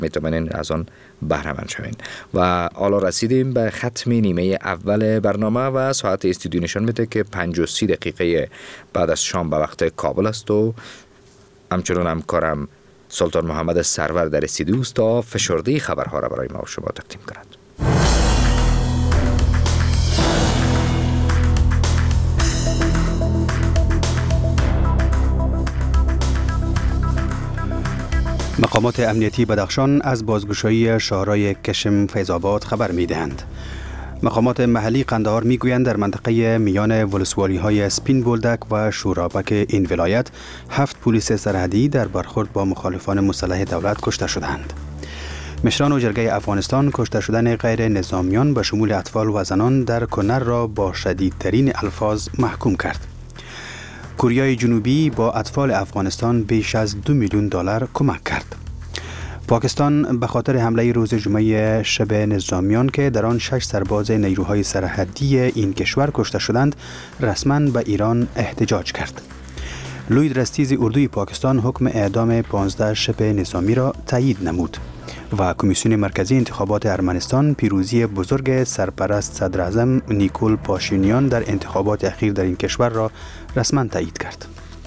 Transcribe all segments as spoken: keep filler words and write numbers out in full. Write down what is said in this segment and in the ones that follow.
میتونین از آن بهره مند شوین. و حالا رسیدیم به ختم نیمه اول برنامه و ساعت استودیو نشان میده که پنج و سی دقیقه بعد از شام به وقت کابل است و همچنان همکارم سلطان محمد سرور در استودیو است تا فشرده خبرها را برای ما و شما تقدیم کند. مقامات امنیتی بدخشان از بازگشایی شهرهای کشم فیض‌آباد خبر می‌دهند. مقامات محلی قندهار میگویند در منطقه میان ولسوالی های سپین بولدک و شورابک این ولایت هفت پلیس سرحدی در برخورد با مخالفان مسلح دولت کشته شدند. مشران و جرگه افغانستان کشته شدن غیر نظامیان به شمول اطفال و زنان در کنر را با شدیدترین الفاظ محکوم کرد. کره جنوبی با اطفال افغانستان بیش از دو میلیون دلار کمک کرد. پاکستان به خاطر حمله روز جمعه شب نظامیان که در آن شش سرباز نیروهای سرحدی این کشور کشته شدند رسما به ایران احتجاج کرد. لوید رستیز اردوی پاکستان حکم اعدام پانزده شب نظامی را تایید نمود و کمیسیون مرکزی انتخابات ارمنستان پیروزی بزرگ سرپرست صدر اعظم نیکول پاشینیان در انتخابات اخیر در این کشور را رسما تایید کرد.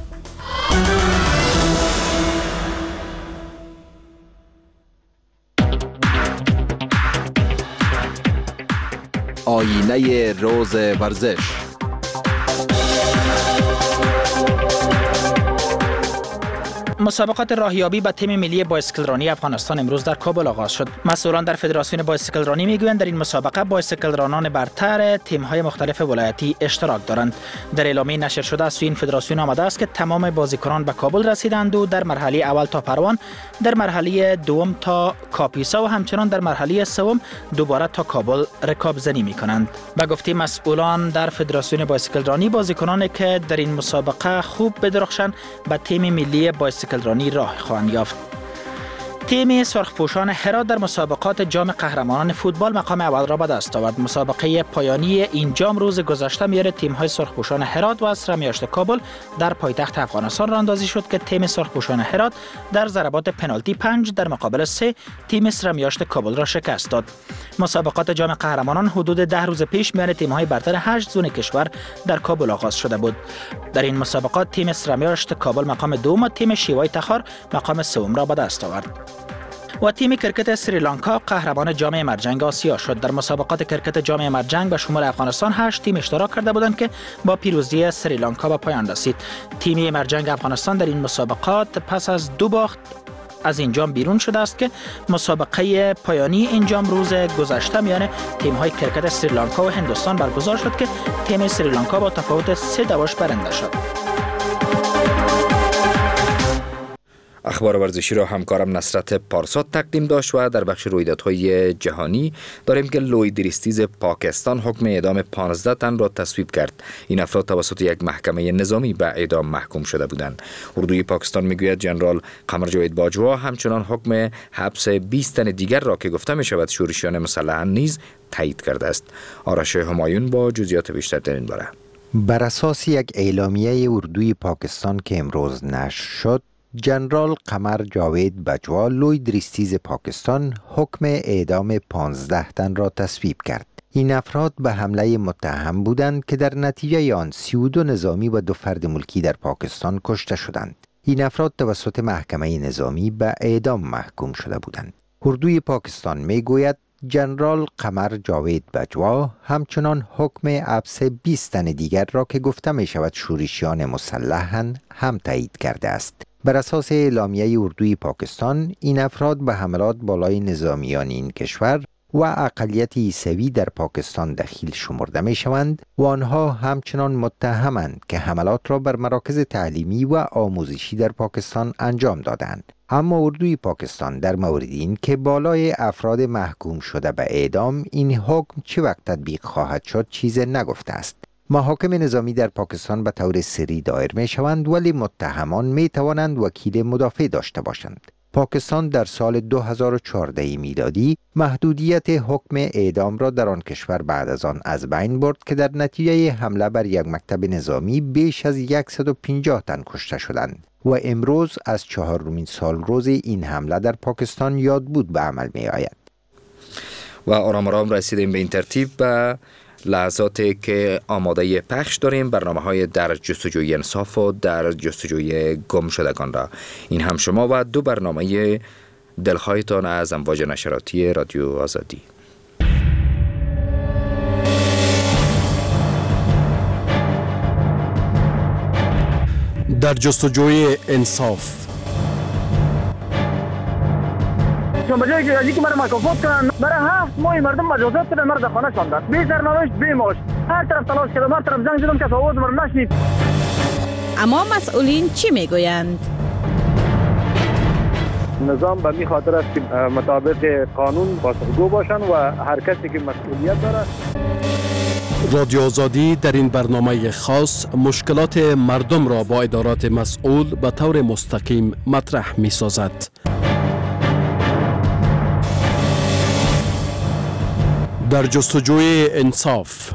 آینه روز ورزش. مسابقات راهیابی به تیم ملی بایسکلرانی افغانستان امروز در کابل آغاز شد. مسئولان در فدراسیون بایسکلرانی میگویند در این مسابقه بایسکلرانان برتر تیم‌های مختلف ولایتی اشتراک دارند. در اعلامیه نشر شده از این فدراسیون آمده است که تمام بازیکنان به کابل رسیدند و در مرحله اول تا پروان، در مرحله دوم تا کاپیسا و همچنان در مرحله سوم دوباره تا کابل رکاب زنی می‌کنند. به گفته مسئولان در فدراسیون بایسکلرانی، بازیکنانی که در این مسابقه خوب بدرخشند به تیم ملی بایسکلرانی راه خواهند یافت. تیم سرخپوشان هرات در مسابقات جام قهرمانان فوتبال مقام اول را به دست آورد. مسابقه پایانی این جام روز گذشته میان تیم‌های سرخپوشان هرات و سرمیاشت کابل در پایتخت افغانستان راندازی شد که تیم سرخپوشان هرات در ضربات پنالتی پنج در مقابل سه تیم سرمیاشت کابل را شکست داد. مسابقات جام قهرمانان حدود ده روز پیش میان تیم‌های برتر هشت زون کشور در کابل آغاز شده بود. در این مسابقات تیم سرمیاشت کابل مقام دوم و تیم شیوای تخار مقام سوم را به دست آورد. و تیم کرکت سریلانکا قهرمان جام مرجنگ آسیا شد. در مسابقات کرکت جام مرجنگ به شمول افغانستان هشت تیم اشتراک کرده بودند که با پیروزی سریلانکا به پایان رسید. تیم مرجنگ افغانستان در این مسابقات پس از دو باخت از این جام بیرون شده است که مسابقه پایانی این جام روز گذشته میان تیم‌های کرکت سریلانکا و هندوستان برگزار شد که تیم سریلانکا با تفاوت سه دواش برنده شد. اخبار ورزشی را همکارم نصرت پارسا تقدیم داشت و در بخش رویدادهای جهانی داریم که لوید ریستیز پاکستان حکم اعدام پانزده تن را تصویب کرد. این افراد توسط یک محکمه نظامی به اعدام محکوم شده بودند. اردوی پاکستان میگوید ژنرال قمر جاوید باجوا همچنان حکم حبس بیست تن دیگر را که گفته می شود شورشیان مسلحان نیز تایید کرده است. آرش همایون با جزئیات بیشتر در این باره. بر اساس یک اعلامیه اردوی پاکستان که امروز نشر شد، ژنرال قمر جاوید باجوا لوید ریستیز پاکستان حکم اعدام پانزده تن را تصویب کرد. این افراد به حمله متهم بودند که در نتیجه آن سی و دو نظامی و دو فرد ملکی در پاکستان کشته شدند. این افراد توسط محکمه نظامی به اعدام محکوم شده بودند. اردوی پاکستان می گوید ژنرال قمر جاوید باجوا همچنان حکم حبس بیست تن دیگر را که گفته می شود شورشیان مسلحاند هم تایید کرده است. بر اساس اعلامیه اردوی پاکستان، این افراد به حملات بالای نظامیان این کشور و اقلیت عیسوی در پاکستان دخیل شمرده می شوند و آنها همچنان متهمند که حملات را بر مراکز تعلیمی و آموزشی در پاکستان انجام دادند. اما اردوی پاکستان در مورد این که بالای افراد محکوم شده به اعدام این حکم چه وقت تطبیق خواهد شد چیز نگفته است. محاکم نظامی در پاکستان به طور سری دایر می شوند ولی متهمان می توانند وکیل مدافع داشته باشند. پاکستان در سال دو هزار و چهارده میلادی محدودیت حکم اعدام را در آن کشور بعد از آن از بین برد که در نتیجه حمله بر یک مکتب نظامی بیش از صد و پنجاه تن کشته شدند و امروز از چهارمین سال روز این حمله در پاکستان یادبود به عمل می آید. و آرام آرام رسیدیم به این ترتیب به لحظاتی که آماده پخش داریم برنامه های در جستجوی انصاف و در جستجوی گم شدگان را. این هم شما و دو برنامه دلخواهتان از امواج نشراتی رادیو آزادی. در جستجوی انصاف. چون بجای که که مرا مکافات کنن برای هفت ماه مردم مجازات کردن، مرا در خانه شاندن، بی سرنوشت بی معاش، هر طرف تلاش کردم، هر طرف زنگ زدم که آواز مرا نشنید. اما مسئولین چی میگویند؟ نظام به می خاطر است که مطابق قانون پاسخگو باشن و هر کسی که مسئولیت داره. رادیو آزادی در این برنامه خاص مشکلات مردم را با ادارات مسئول به طور مستقیم مطرح می سازد. در جستجوی انصاف.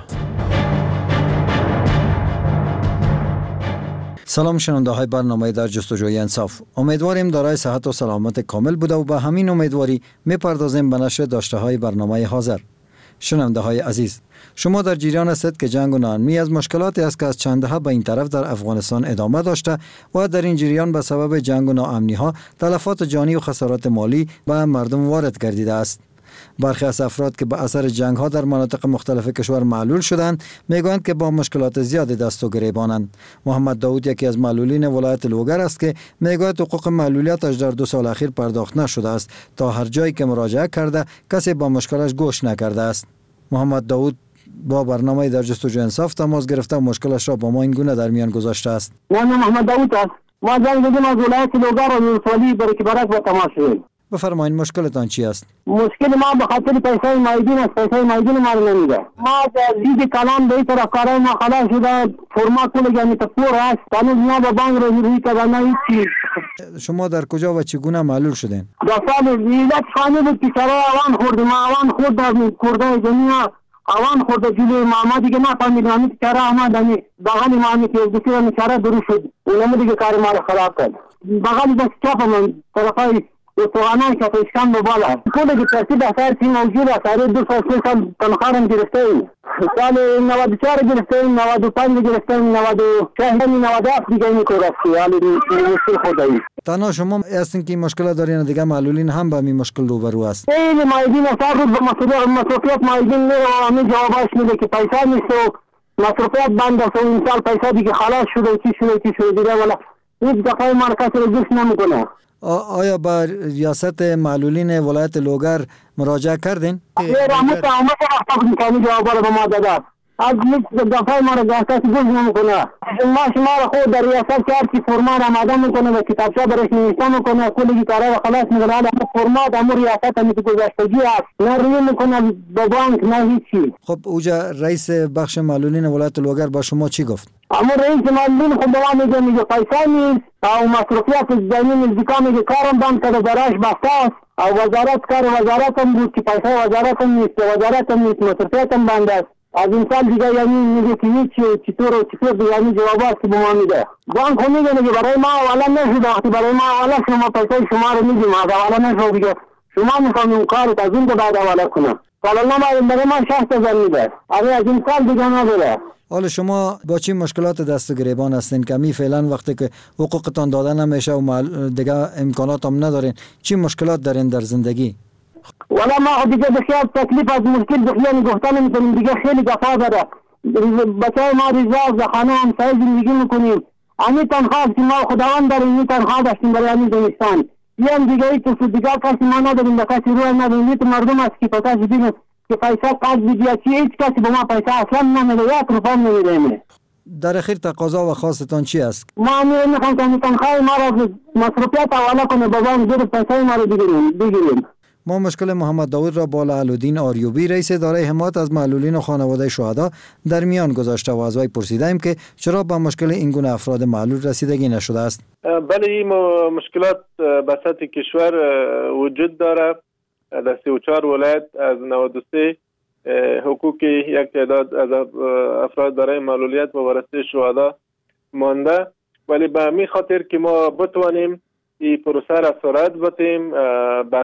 سلام شنونده های برنامه در جستجوی انصاف. امیدواریم دارای صحت و سلامت کامل بوده و به همین امیدواری میپردازیم به نشر داشته های برنامه حاضر. شنونده های عزیز، شما در جریان هستید که جنگ و ناامنی از مشکلاتی است که از چند دهه به این طرف در افغانستان ادامه داشته و در این جریان به سبب جنگ و ناامنی ها تلفات جانی و خسارات مالی به مردم وارد گردیده است. برخی از افراد که به اثر جنگ ها در مناطق مختلف کشور معلول شدند میگویند که با مشکلات زیادی دست و گریبانند. محمد داود یکی از معلولین ولایت لوگر است که میگوید حقوق معلولیتش در دو سال اخیر پرداخت نشده است. تا هر جایی که مراجعه کرده کسی با مشکلش گوش نکرده است. محمد داود با برنامه در جستجوی انصاف تماس گرفته و مشکلش را با ما این گونه در میان گذاشته است. من محمد داود است. ما زنگ زدیم از ولایت لوگر و ولسوالی برای برک با تماس شدیم. بفرمایید مشکلتان چی است؟ مشکل ما به خاطر پیسه مایدین است. پیسه مایدین ما رو نمیده. ما از دید کلان به این طرف کارای ما خلاص شده. فرما کل یعنی تپور است. هنوز ما به بانک روی روی که نه هیچ. شما در کجا و چگونه معلول شدین؟ دو سال ایلت خانه بود که سرای اوان خوردیم. اوان خورد در کرده دنیا. اوان خورد جلوی ما دیگه نفهمیدیم. همیت چرا آمد همی بغل ما همی که بسیر همی چرا درو شد. اونمو دیگه کار ما رو خراب کرد. بغل دست چاپ من طرفای و توانایی که پیشکم به بالا کلی که ترتیب اثر چی موجود است. هر دو سال سه سال تنخوارم گرفته ایم. سال نود و چهار گرفته ایم، نود و پنج گرفته ایم، نود و شش نود و هفت دیگه این کار است. حالی مشکل خود ایم. تنها شما هستین که این مشکل دارین، دیگه معلولین هم با این مشکل روبرو است. خیلی مایدین اثر بود به مسئولیت مصرفیت مایدین نه و همین جوابش میده که پیسه نیست و مصرفیت بند است و این سال پیسه دیگه خلاص شده چی شده چی شده دیگه ولی هیچ دفعه ما کسی رو گوش نمیکنه. آیا با ریاست معلولین ولایت لوگر مراجعه کردین؟ یه رحمت آمد وقتا بود که همین جوابا رو به ما داده. از هیچ دفعه ما رو ریاست گوش نمیکنه. ما شما رو خود در ریاست کرد که فرمان آماده میکنه و کتابچه برش نوشته میکنه کلی کارا رو خلاص میکنه. اما فرمان امور ریاست همی که گذشتگی است نه روی میکنه به بانک نه هیچی. خب اوجا رئیس بخش معلولین ولایت لوگر با شما چی گفت؟ اما رئیس معلولین خود به ما میگه میگه پیسه نیست او مصرفیات زمین نزدیکا میگه کارم بند کرده براش بسته است او وزارت کار وزارت هم بود که پیسه وزارت هم نیست وزارت هم نیست مصرفیات هم بند است. از این سال دیگه یعنی میگه که هیچ چطور و چطور دیگه یعنی جواب است که به ما میده. بانک هم میگه میگه برای ما اولا نشده وقتی برای ما اولا شما پیسه شما رو میدیم از اولا نشده دیگه شما میخوام کارت از این به بعد اولا کنم. سالا نماریم برای ما شخص هزار میده اگه از این سال دیگه نداره. حالا شما با چی مشکلات دست و گریبان هستین که می فعلا وقتی که حقوقتان داده نمیشه و دیگه امکانات هم ندارین چی مشکلات دارین در زندگی؟ ولی ما دیگه بخیال تکلیف از مشکل بخیال گفتن میکنیم دیگه خیلی دفعه داره. بچه ما ریزاز در خانه هم سعی زندگی میکنیم. امی تنخواست که ما خداوند داریم این تنخواه داشتیم برای امی دونستان این دیگه ای تو دیگه کسی ما نداریم به کسی روی نداریم این مردم است که پتاش بینه که پیسه قد بگیه چی هیچ کسی به ما پیسه اصلا نمیده یک روپا نمیده. در اخیر تقاضا و خواستتان چی است؟ ما امیر میخوام که تنخواه ما را مصرفیت حواله کنه بابام زیر پیسه ما رو بگیریم بگیریم. ما مشکل محمد داود را با لعلالدین آریوبی رئیس اداره حمایت از معلولین و خانواده شهدا در میان گذاشته و از وی پرسیدیم که چرا با مشکل این گونه افراد معلول رسیدگی نشده است. بله این مشکلات به سطح کشور وجود داره. در سی و چهار ولایت از نود و سه حقوق یک تعداد از افراد دارای معلولیت و وارثه شهدا مانده ولی به همین خاطر که ما بتوانیم این پروسه را سرعت بدیم